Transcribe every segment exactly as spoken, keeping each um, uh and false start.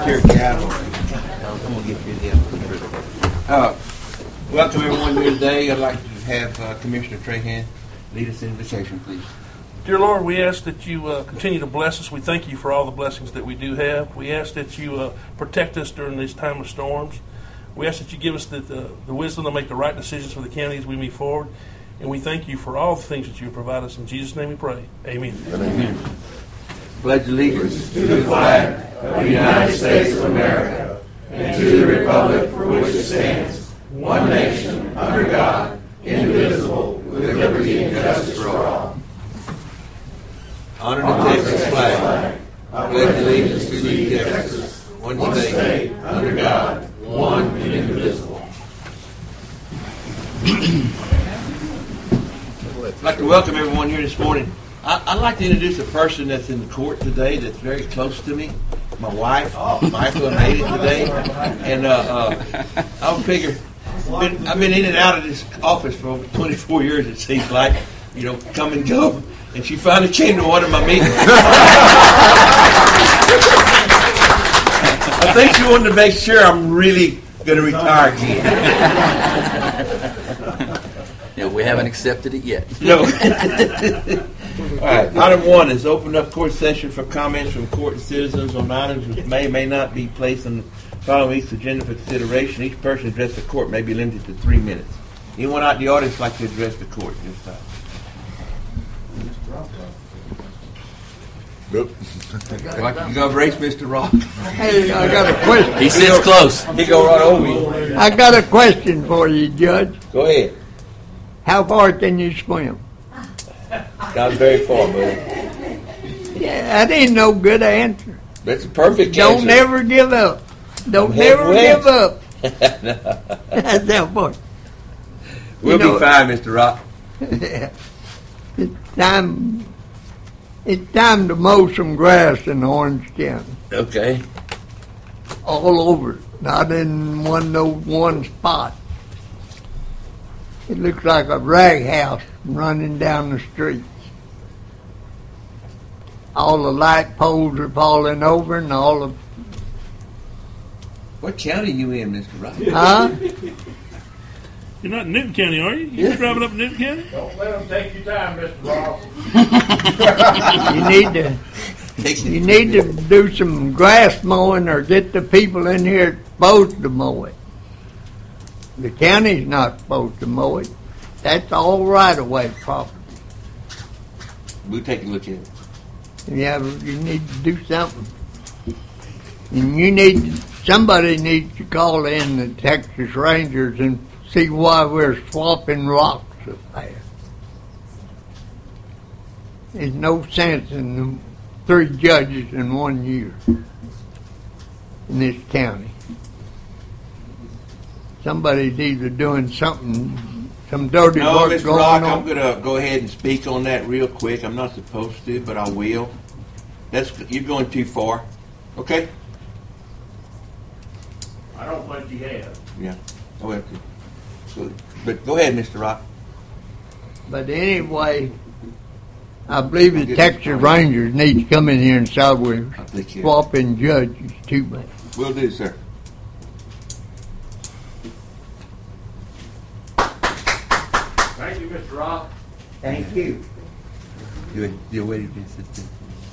your gavel. I'm going to give you the uh, Welcome everyone here today. I'd like to have uh, Commissioner Trahan lead us in invitation, please. Dear Lord, we ask that you uh, continue to bless us. We thank you for all the blessings that we do have. We ask that you uh, protect us during this time of storms. We ask that you give us the, the, the wisdom to make the right decisions for the county as we move forward. And we thank you for all the things that you provide us. In Jesus' name we pray. Amen. Amen. Pledge allegiance to the flag of the United States of America and to the republic for which it stands, one nation, under God, indivisible, with liberty and justice for all. Honor the Texas flag. I pledge allegiance to the Texas, one state, under God, one and indivisible. I'd like to welcome everyone here this morning. I, I'd like to introduce a person that's in the court today that's very close to me. My wife, Michael, made it today. And uh, uh, I'll figure, been, I've been in and out of this office for over twenty-four years, it seems like. You know, come and go. And she finally came to one of my meetings. I think she wanted to make sure I'm really going to retire again. Yeah, we haven't accepted it yet. No. All right. Item one is open up court session for comments from court and citizens on items which may may not be placed on the following week's agenda for consideration. Each person addressed the court may be limited to three minutes. Anyone out in the audience like to address the court at this time? Nope. Like you gonna race Mister Rock? Hey, I got a question. He sits close. He go right over you. I got a question for you, Judge. Go ahead. How far can you swim? Not very far, buddy. Yeah, that ain't no good answer. That's a perfect Don't answer. never give up. Don't I'm never heading give up. That's how far. We'll You know- be fine, Mister Rock. It's time. It's time to mow some grass in Orange County. Okay. All over, not in one no one spot. It looks like a rag house running down the streets. All the light poles are falling over, and all the What county you in, Mister Rock? huh? You're not in Newton County, are you? You driving up in Newton County? Don't let them take your time, Mister Ross. You need to you need to do some grass mowing, or get the people in here supposed to mow it. The county's not supposed to mow it. That's all right of way property. We'll take a look at it. Yeah, you need to do something. And you need, somebody needs to call in the Texas Rangers and see why we're swapping rocks up there. There's no sense in the three judges in one year in this county. Somebody's either doing something, some dirty No, work Mister going Rock, on. I'm going to go ahead and speak on that real quick. I'm not supposed to, but I will. That's You're going too far. Okay? I don't think he has. Yeah. I will too. Good. But go ahead, Mister Rock. But anyway, I believe the Texas Rangers need to come in here and say we're I think you swapping judges too much. will do, sir. Thank you, Mister Ross. Thank you. You're, you're waiting for this.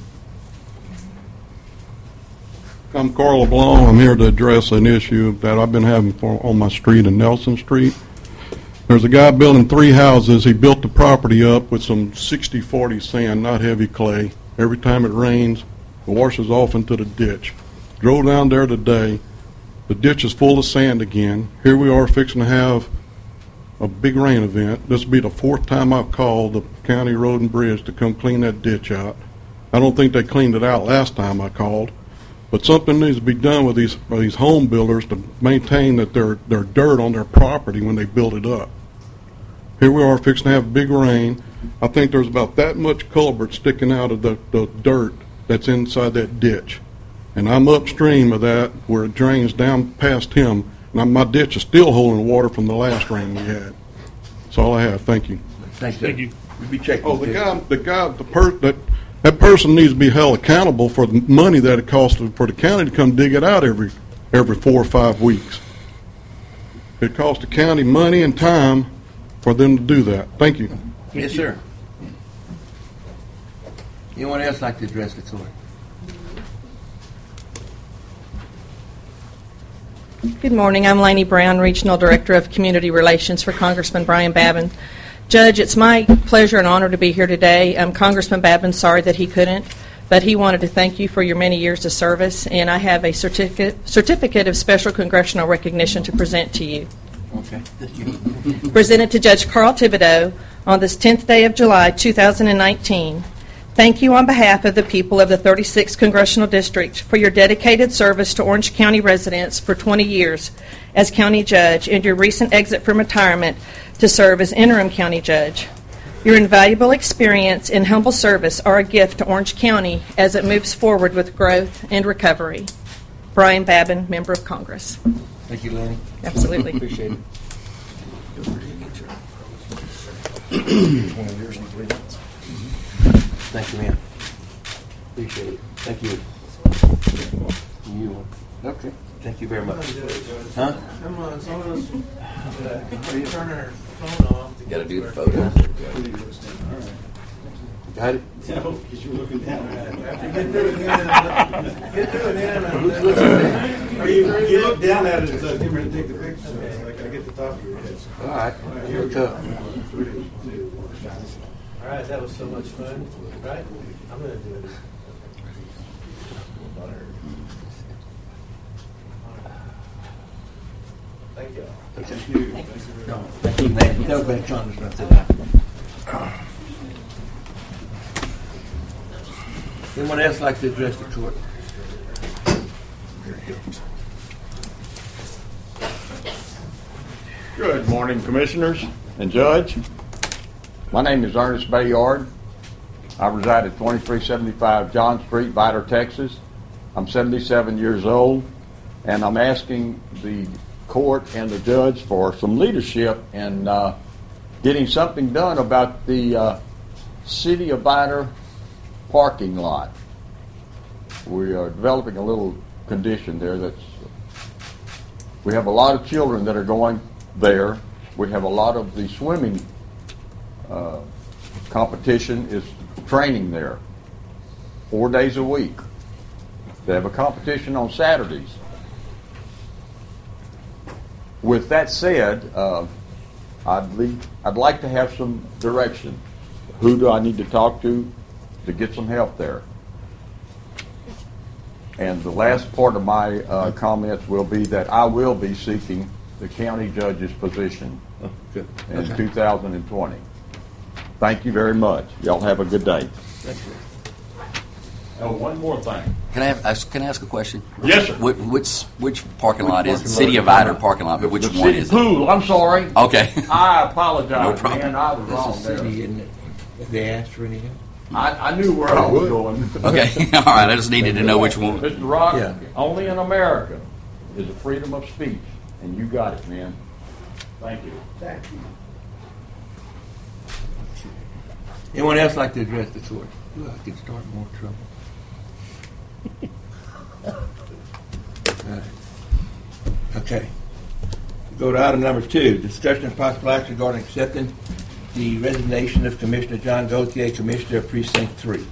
I'm Carl LeBlanc. I'm here to address an issue that I've been having for, on my street in Nelson Street. There's a guy building three houses. He built the property up with some sixty forty sand, not heavy clay. Every time it rains, it washes off into the ditch. Drove down there today. The ditch is full of sand again. Here we are fixing to have a big rain event. This will be the fourth time I've called the county road and bridge to come clean that ditch out. I don't think they cleaned it out last time I called. But something needs to be done with these with these home builders to maintain that their their dirt on their property when they build it up. Here we are fixing to have big rain. I think there's about that much culvert sticking out of the, the dirt that's inside that ditch. And I'm upstream of that where it drains down past him. And my ditch is still holding water from the last rain we had. That's all I have. Thank you. Thanks, Thank you. We'll be checking. Oh, the guy, the guy, the per that that person needs to be held accountable for the money that it costs for the county to come dig it out every every four or five weeks. It costs the county money and time for them to do that. Thank you. Yes, sir. Anyone else like to address the court? Good morning. I'm Lainey Brown, Regional Director of Community Relations for Congressman Brian Babin. Judge, it's my pleasure and honor to be here today. Um, Congressman Babin's sorry that he couldn't, but he wanted to thank you for your many years of service, and I have a certificate, certificate of special congressional recognition to present to you. Okay. Thank you. Presented to Judge Carl Thibodeau on this tenth day of July, two thousand nineteen. Thank you on behalf of the people of the thirty-sixth Congressional District for your dedicated service to Orange County residents for twenty years as county judge and your recent exit from retirement to serve as interim county judge. Your invaluable experience and humble service are a gift to Orange County as it moves forward with growth and recovery. Brian Babin, Member of Congress. Thank you, Lenny. Absolutely. Appreciate it. twenty years and three months. Thank you, man. Appreciate it. Thank you. You. Okay. Thank you very much. Huh? Come on, some of us uh, turn our phone off. Got to do the photo. Got it? No, because you're looking down at it. Get through it in. Get through it in. Who's looking at Or you, you look down at it and say, "Give me to take the picture." So it's like I get the top of your head. All right. Here we go. All right, that was so much fun, right? I'm going to do it. Thank you. Thank you. No, thank you, man. Tell Greg Chalmers not to that. Anyone else like to address the court? Good morning, Commissioners and Judge. My name is Ernest Bayard. I reside at twenty-three seventy-five John Street, Vidor, Texas. I'm seventy-seven years old, and I'm asking the court and the judge for some leadership in uh, getting something done about the uh, City of Vidor parking lot. We are developing a little condition there that's, we have a lot of children that are going there. We have a lot of the swimming uh, competition is training there four days a week. They have a competition on Saturdays. With that said, uh, I'd, leave, I'd like to have some direction. Who do I need to talk to to get some help there? And the last part of my uh, comments will be that I will be seeking the county judge's position Oh, good. in Okay. two thousand twenty. Thank you very much. Y'all have a good day. Thank you. Oh, one more thing. Can I have, ask- can I ask a question? Yes, sir. Which which, which parking lot is it? parking City lot of is it? Vidor parking lot, but which the one city is it? pool. I'm sorry. Okay. I apologize, No problem. man. I was This wrong is there. city, isn't it? If they asked for any help? I, I knew where I was going. Okay. All right. I just needed to know which one. Mister Rock, Yeah. only in America is a freedom of speech, and you got it, man. Thank you. Thank you. Anyone else like to address the court? Ooh, I could start more trouble. All right. Okay. Go to item number two, discussion and possible action regarding accepting the resignation of Commissioner John Gauthier, Commissioner of Precinct three.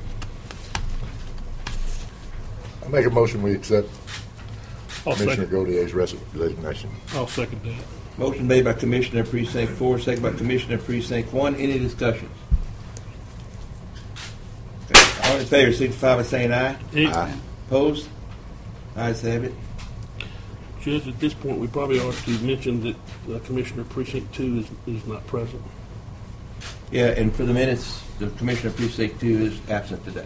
I make a motion we accept I'll Commissioner second, Gaudier's res- resignation. I'll second that. Motion made by Commissioner of Precinct four, second by Commissioner of Precinct one. Any discussion? Okay. All in favor, signify by saying aye. Aye. Opposed? Ayes have it. Judge, at this point, we probably ought to mention that uh, Commissioner Precinct Two is, is not present. Yeah, and for the minutes, the Commissioner of Precinct two is absent today.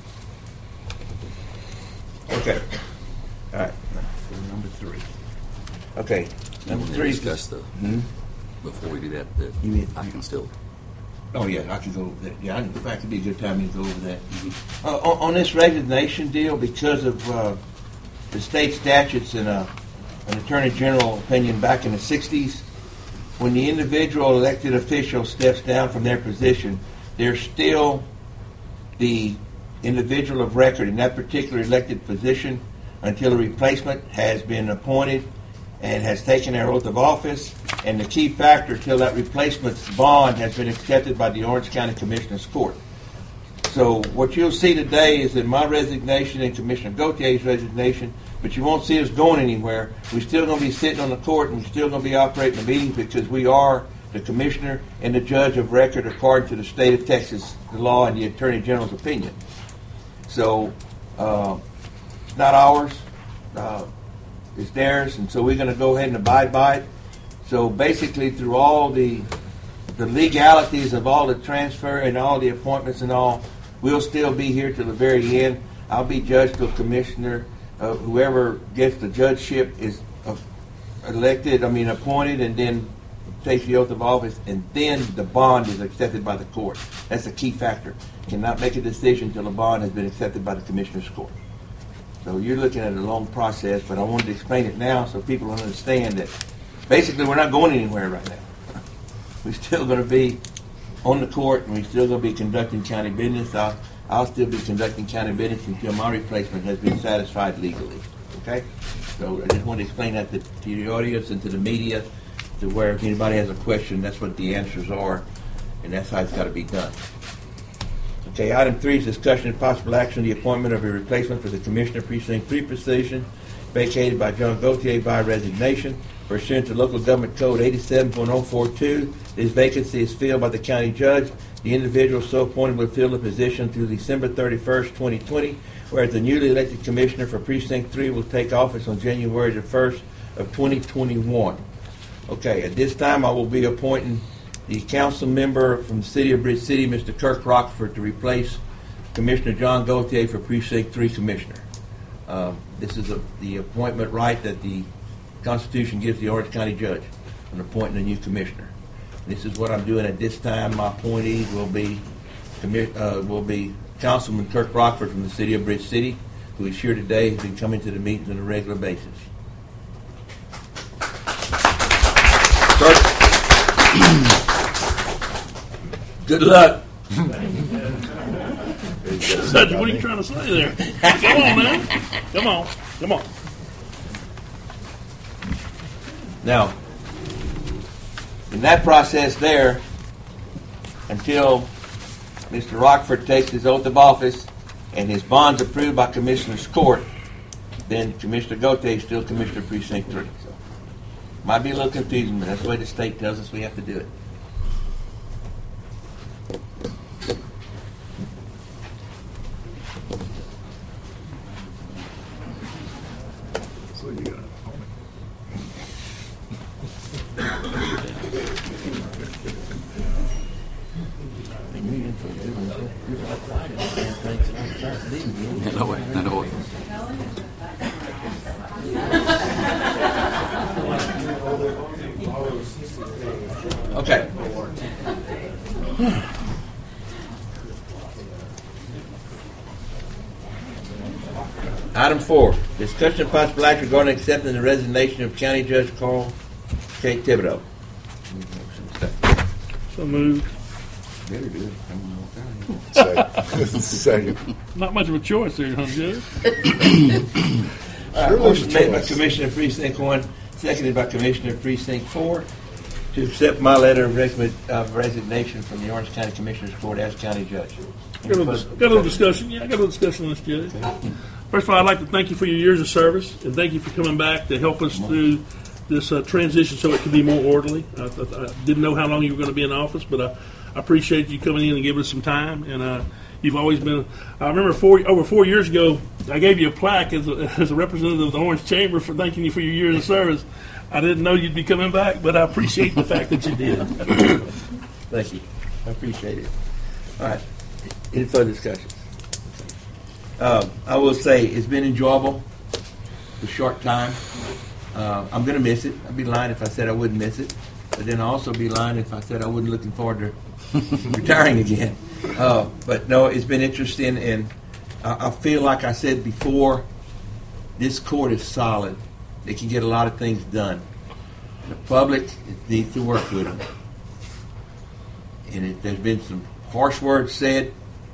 Okay. All right. For number three. Okay. Number three. is- Discuss the, Hmm? before we do that, that You mean- I can still. Oh, yeah, I could go over that. Yeah, in fact, it'd be a good time to go over that. Uh, on, on this resignation deal, because of uh, the state statutes and uh, an Attorney General opinion back in the sixties, when the individual elected official steps down from their position, there's still the individual of record in that particular elected position until a replacement has been appointed and has taken their oath of office, and the key factor till that replacement's bond has been accepted by the Orange County Commissioner's Court. So what you'll see today is that my resignation and Commissioner Gautier's resignation, but you won't see us going anywhere. We're still going to be sitting on the court, and we're still going to be operating the meetings because we are the commissioner and the judge of record according to the state of Texas, the law, and the Attorney General's opinion. So uh, it's not ours. Uh, it's theirs, and so we're going to go ahead and abide by it. So basically, through all the the legalities of all the transfer and all the appointments and all, we'll still be here till the very end. I'll be judge till commissioner. Uh, whoever gets the judgeship is uh, elected, I mean appointed, and then takes the oath of office, and then the bond is accepted by the court. That's a key factor. Cannot make a decision until the bond has been accepted by the commissioner's court. So you're looking at a long process, but I wanted to explain it now so people understand that basically we're not going anywhere right now. We're still going to be on the court, and we're still going to be conducting county business. I'll, I'll still be conducting county business until my replacement has been satisfied legally. Okay? So I just want to explain that to, to the audience and to the media, to where if anybody has a question, that's what the answers are, and that's how it's got to be done. Okay, item three is discussion and possible action on the appointment of a replacement for the Commissioner Precinct three position vacated by John Gauthier by resignation. Pursuant to Local Government Code eighty-seven point oh four two, this vacancy is filled by the county judge. The individual so appointed will fill the position through December thirty-first, twenty twenty, whereas the newly elected Commissioner for Precinct three will take office on January the first of twenty twenty-one. Okay, at this time I will be appointing the council member from the city of Bridge City, Mister Kirk Rockford, to replace Commissioner John Gauthier for Precinct three Commissioner. Uh, this is a, the appointment right that the Constitution gives the Orange County Judge on appointing a new commissioner. This is what I'm doing at this time. My appointees will be uh, will be Councilman Kirk Rockford from the city of Bridge City, who is here today, has been coming to the meetings on a regular basis. Kirk, good luck. Judge, what are you trying to say there? Come on, man. Come on. Come on. Now, in that process there, until Mister Rockford takes his oath of office and his bond's approved by Commissioner's Court, then Commissioner Gauthier is still Commissioner Precinct three. So, might be a little confusing, but that's the way the state tells us we have to do it. So you got it. No way, no way. Okay. Item four, discussion of possible action regarding accepting the resignation of County Judge Carl K. Thibodeau. So moved. Better do it. Second. Second. Not much of a choice there, huh, Judge? Uh, Sure motion there's a made by choice. Commissioner Precinct one, seconded by Commissioner Precinct four, to accept my letter of recommend- of resignation from the Orange County Commissioner's Court as County Judge. Got a, little, got a little discussion. Yeah, I got a little discussion on this, Judge. First of all, I'd like to thank you for your years of service, and thank you for coming back to help us through this uh, transition so it can be more orderly. I, I, I didn't know how long you were going to be in office, but I, I appreciate you coming in and giving us some time. And uh, you've always been. I remember four, over four years ago, I gave you a plaque as a, as a representative of the Orange Chamber for thanking you for your years of service. I didn't know you'd be coming back, but I appreciate the fact that you did. Thank you. I appreciate it. All right. Any further discussions? Uh, I will say it's been enjoyable. The short time. Uh, I'm going to miss it. I'd be lying if I said I wouldn't miss it. But then I'd also be lying if I said I wasn't looking forward to retiring again. Uh, but no, it's been interesting, and I, I feel like I said before, this court is solid. They can get a lot of things done. The public needs to work with them. And if there's been some harsh words said,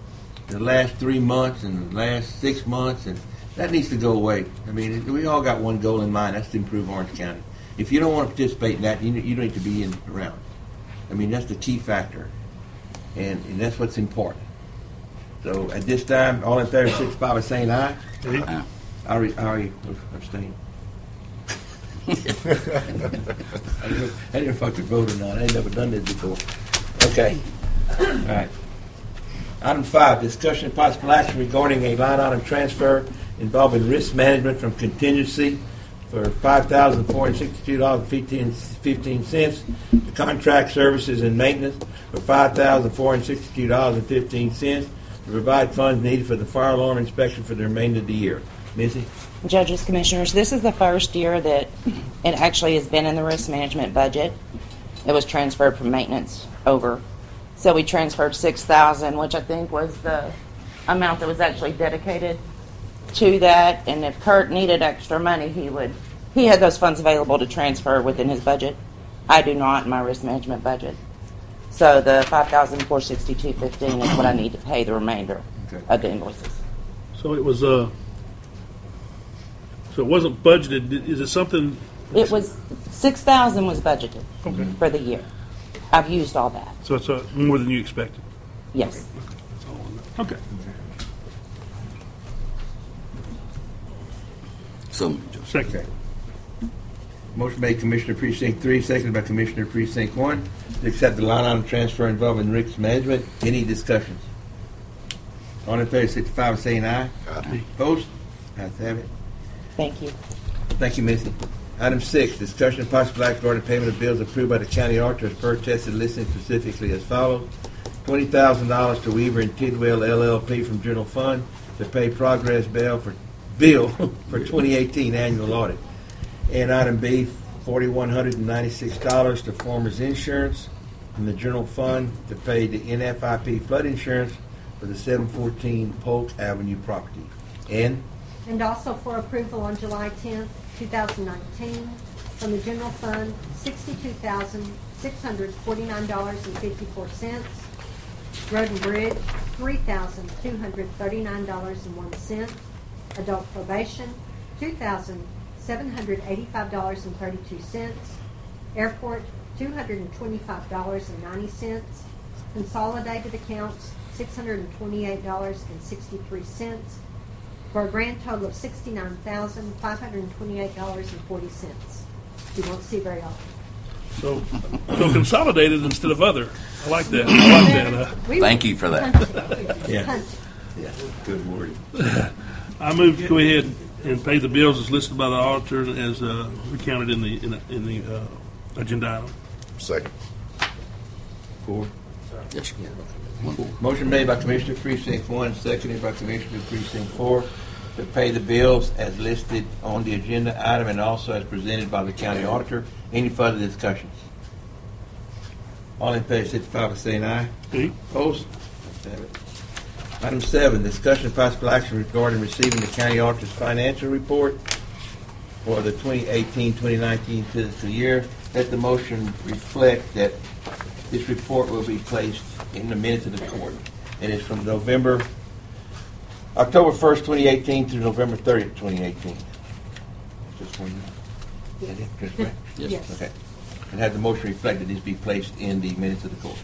the last three months and the last six months, and that needs to go away. I mean, we all got one goal in mind, that's to improve Orange County. If you don't want to participate in that, you, you don't need to be in around. I mean, that's the key factor, and, and that's what's important. So at this time, all in favor, signify by saying aye. Aye. I re- I re- abstain. I didn't I didn't know if I could vote or not. I ain't never done this before. Okay. All right. Item five, discussion and possible action regarding a line item transfer involving risk management from contingency for five thousand four hundred sixty-two dollars and fifteen cents to contract services and maintenance for five thousand four hundred sixty-two dollars and fifteen cents to provide funds needed for the fire alarm inspection for the remainder of the year. Missy? Judges, Commissioners, this is the first year that it actually has been in the risk management budget. It was transferred from maintenance over. So we transferred six thousand dollars, which I think was the amount that was actually dedicated to that. And if Kurt needed extra money, he would. He had those funds available to transfer within his budget. I do not in my risk management budget. So the five thousand four hundred sixty-two dollars and fifteen cents is what I need to pay the remainder Okay. of the invoices. So it was, uh, so it wasn't budgeted. Is it something? It was six thousand dollars was budgeted Okay. for the year. I've used all that. So it's uh, more than you expected. Yes. That's all I know. Okay. So, Second. Motion made Commissioner Precinct three, seconded by Commissioner Precinct one, to accept the line item transfer involving risk management. Any discussions? All in favor, signify by saying aye. Aye. Opposed? Ayes have it. Thank you. Thank you, Missy. Item six, discussion and possible act regarding payment of bills approved by the county auditor as per tested, listed specifically as follows. twenty thousand dollars to Weaver and Tidwell L L P from general fund to pay progress bill for bill for twenty eighteen annual audit. And item B, four thousand one hundred ninety-six dollars to Farmers Insurance from the general fund to pay the N F I P flood insurance for the seven fourteen Polk Avenue property. And And also for approval on July tenth, two thousand nineteen, from the general fund, sixty-two thousand six hundred forty-nine dollars and fifty-four cents. Road and Bridge, three thousand two hundred thirty-nine dollars and one cent. Adult Probation, two thousand seven hundred eighty-five dollars and thirty-two cents. Airport, two hundred twenty-five dollars and ninety cents. Consolidated accounts, six hundred twenty-eight dollars and sixty-three cents. For a grand total of sixty-nine thousand five hundred twenty-eight dollars and forty cents. You won't see very often. So, so consolidated instead of other. I like that. I like that. Uh, We Thank were you for that. punchy. Yeah. Punchy. yeah, good word. I move to go ahead and pay the bills as listed by the auditor as uh, recounted in the in, the- in the uh, agenda item. Second. Four. yes, sir. Motion made by Commissioner Precinct one, seconded by Commissioner Precinct four, to pay the bills as listed on the agenda item and also as presented by the county auditor. Any further discussions? All in favor, signify by saying aye. Okay. Opposed? Ayes have it. Item seven, discussion and possible action regarding receiving the county auditor's financial report for the twenty eighteen twenty nineteen fiscal year. Let the motion reflect that this report will be placed in the minutes of the court. And it's from November, October first, twenty eighteen through November thirtieth, twenty eighteen. Just one, is that it? Just correct? Yes. Yes. Okay. And have the motion reflected, this be placed in the minutes of the court.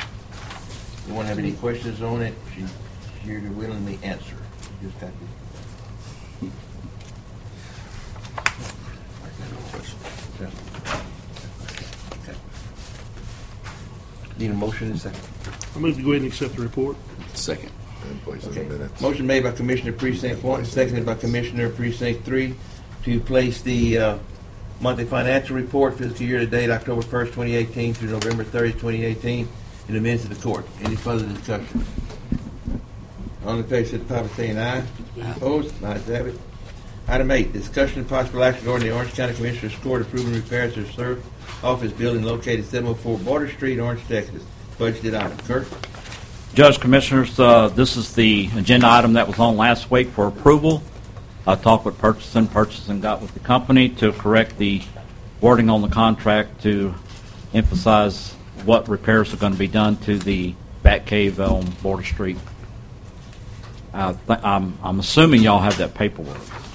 You want to have any questions on it? She's here to willingly answer. You just got to. Okay. Need a motion in a second. I move to go ahead and accept the report. Second. And place in Okay. the minutes. Motion made by Commissioner Precinct one, seconded by Commissioner Precinct three, to place the uh, monthly financial report fiscal year to date October first, twenty eighteen through November thirtieth, twenty eighteen in the minutes of the court. Any further discussion? All in favor, signify by saying aye. Opposed? Ayes have it. Item eight, discussion and possible action regarding the Orange County Commissioner's Court approving repairs to the Surf Office building located seven oh four Border Street, Orange, Texas. Budgeted item. Kurt? Judge, Commissioners, uh, this is the agenda item that was on last week for approval. I talked with purchasing, purchasing got with the company to correct the wording on the contract to emphasize what repairs are going to be done to the Bat Cave on Border Street. I th- I'm, I'm assuming y'all have that paperwork.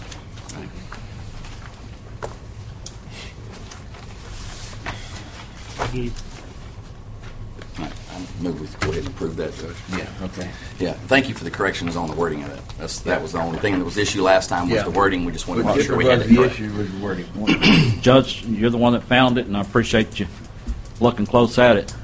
I move we go ahead and approve that, Judge. Yeah, okay. Yeah, thank you for the corrections on the wording of it. That's, that was the only thing that was the issue last time was Yeah. the wording. We just wanted to What make sure we had it the correct. issue was the wording. Judge, you're the one that found it, and I appreciate you looking close at it.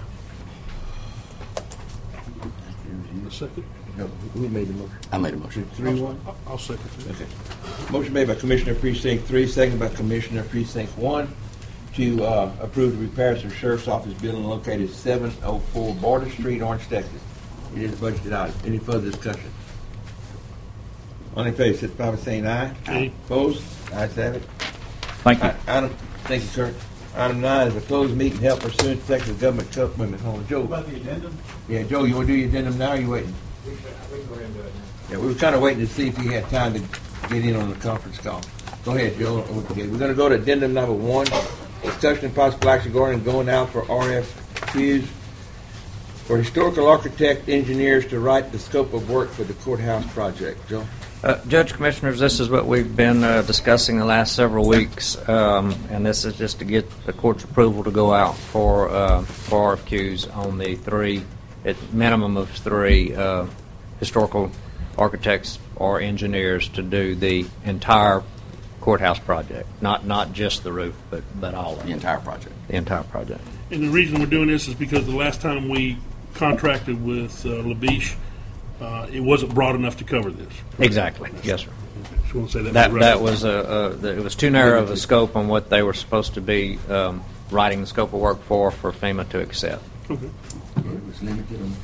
Second. No, who made the motion? I made a motion. Three one? I'll second it. Okay. Motion made by Commissioner Precinct Three, seconded by Commissioner Precinct One to uh, approve the repairs to the Sheriff's Office building located at seven oh four Border Street, Orange, Texas. It is budgeted out. Any further discussion? All in favor, signify by saying aye. Aye. Opposed? Ayes have it. Thank you. I- Item, thank you, sir. Item nine is a closed meeting held pursuant to Texas Government Code. Wait a minute, hold on, Joe. About the addendum? Yeah, Joe, you want to do your addendum now, or you waiting? We can we can go ahead and do it now. Yeah, we were kind of waiting to see if you had time to get in on the conference call. Go ahead, Joe. Okay, we're going to go to addendum number one, discussion and possible action going going out for R F Qs for historical architect engineers to write the scope of work for the courthouse project. Joe? Uh, Judge, Commissioners, this is what we've been uh, discussing the last several weeks, um, and this is just to get the court's approval to go out for, uh, for R F Qs on the three, at minimum of three uh, historical architects or engineers to do the entire courthouse project, not not just the roof, but, but all of it. The entire project. The entire project. And the reason we're doing this is because the last time we contracted with uh, LaBiche, uh, it wasn't broad enough to cover this. Exactly. Yes, sir. Just want to say that. That for the that record. was a, a it was too narrow of a scope on what they were supposed to be um, writing the scope of work for for FEMA to accept. Okay. It was limited on the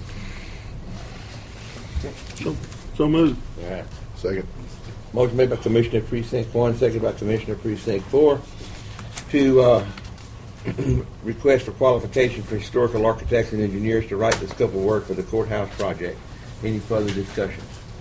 first one. So, so moved. All right. Second. Motion made by Commissioner Precinct One, seconded by Commissioner Precinct Four, to uh, request for qualification for historical architects and engineers to write the scope of work for the courthouse project. Any further discussion?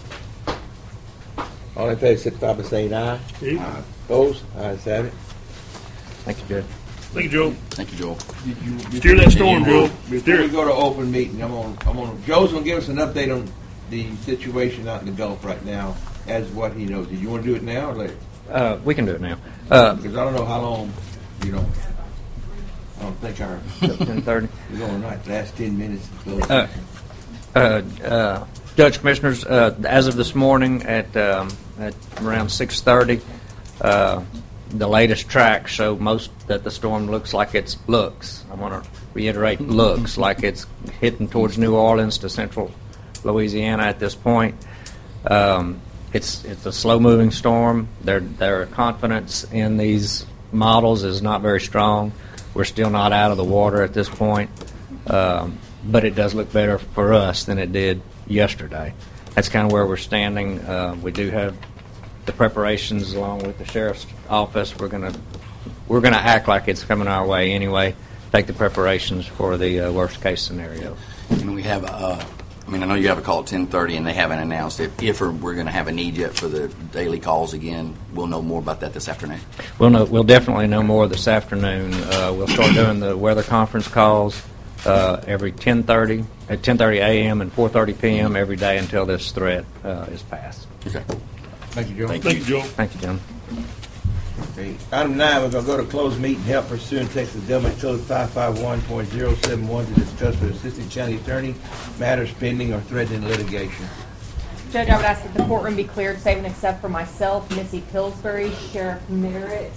All in favor, signify by saying aye. Aye. Aye. Opposed? Ayes have it. Thank you, Judge. Thank you, Joe. Thank you, Joel. Steer that storm, Joe. Before Steer we it. go to open meeting, I'm on. I'm on. Joe's gonna give us an update on the situation out in the Gulf right now, as what he knows. Do you want to do it now or later? Uh, we can do it now. Uh, Because I don't know how long. You know. I don't think our ten thirty. we're going right last ten minutes. Uh, uh, uh, Judge, Commissioners, uh, as of this morning at, um, at around six thirty, uh, the latest tracks show most that the storm looks like it's looks. I want to reiterate, looks like it's hitting towards New Orleans to central Louisiana at this point. Um, it's it's a slow-moving storm. Their their confidence in these models is not very strong. We're still not out of the water at this point. Um, but it does look better for us than it did yesterday. That's kind of where we're standing. Uh, we do have the preparations along with the sheriff's office. We're gonna we're gonna act like it's coming our way anyway. Take the preparations for the uh, worst case scenario. I mean, we have. Uh, I mean, I know you have a call at ten thirty, and they haven't announced if if or we're going to have a need yet for the daily calls again. We'll know more about that this afternoon. We'll know. We'll definitely know more this afternoon. Uh, we'll start doing the weather conference calls uh, every ten thirty at ten thirty a.m. and four thirty p.m. every day until this threat uh, is passed. Okay. Thank you, Joe. Thank Thank you, Joe. Thank you, Jim. Okay. Item nine, we're going to go to closed meeting held pursuant to Texas Government Code five five one point zero seven one to discuss with Assistant County Attorney matters pending or threatening litigation. Judge, I would ask that the courtroom be cleared, save and except for myself, Missy Pillsbury, Sheriff Merritt,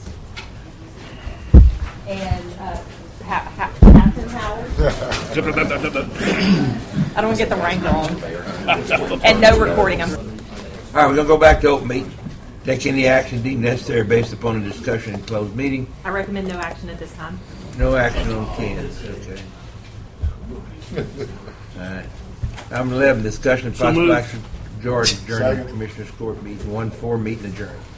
and uh, ha- ha- Captain Howard. I don't want to get the rank wrong. And no recording. I'm All right, we're going to go back to open meeting. Take any action deemed necessary based upon the discussion in closed meeting. I recommend no action at this time. No action on cans. Okay. All right. Item eleven, discussion of So possible moved. action. George adjourned Commissioners Court meeting one four meeting adjourned.